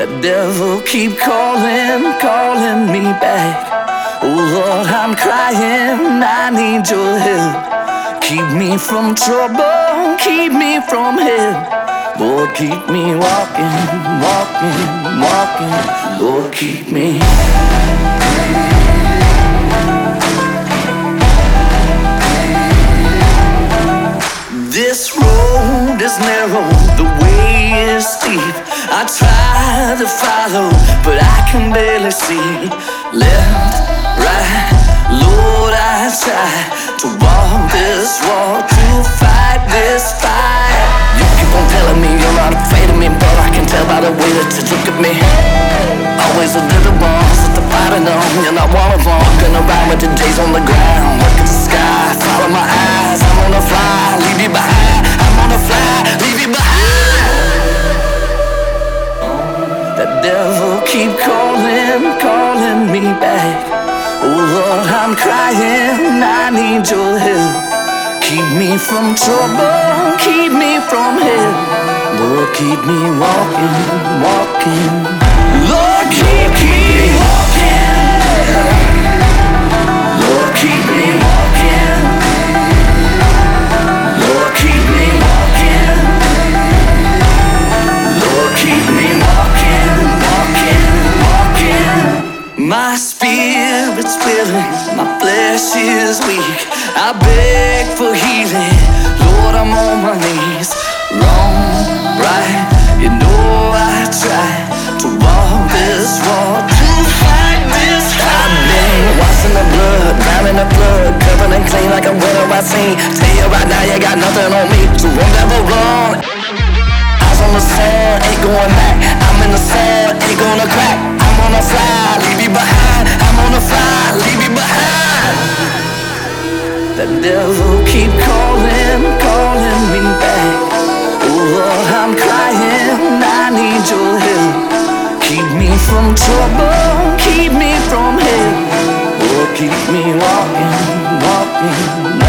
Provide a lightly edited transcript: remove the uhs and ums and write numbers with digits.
The devil keep calling me back. Oh Lord, I'm crying, I need your help. Keep me from trouble, keep me from hell. Lord, keep me walking, walking, walking. Lord, keep me. This road is narrow, the way is steep. I try to follow, but I can barely see. Left, right, Lord, I try to walk this walk, to fight this fight. You keep on telling me you're not afraid of me, but I can tell by the way that you look at me. Always a little ones with the fighting on. You're not one of them. Walking around with the J's on the ground. Look at the sky, follow my eyes. I'm on the fly, leave you behind. I'm on the fly, leave you behind. The devil keep calling me back. Oh Lord, I'm crying, I need your help. Keep me from trouble, keep me from hell. Lord, keep me walking, walking. Lord, keep me walking. Lord, keep me walking. Lord, keep me walking. Lord, keep me walking, walking, walking. My spirit's willing, my flesh is weak. I beg for healing, Lord, I'm on my knees. Wrong, right, you know I try to walk this walk, to fight this fight. I've been washing the blood, drowning the flood, covered and clean like a winner I seen. Tell you right now, you got nothing on me, so won't never run. Eyes on the sun, ain't going back. I'm in the sun, ain't gonna crack. I'm on the fly, leave you behind. I'm on the fly, leave you behind. The devil keep calling me back. Oh Lord, I'm crying, I need your help. Keep me from trouble, keep me from hell. Lord, keep me walking, walking.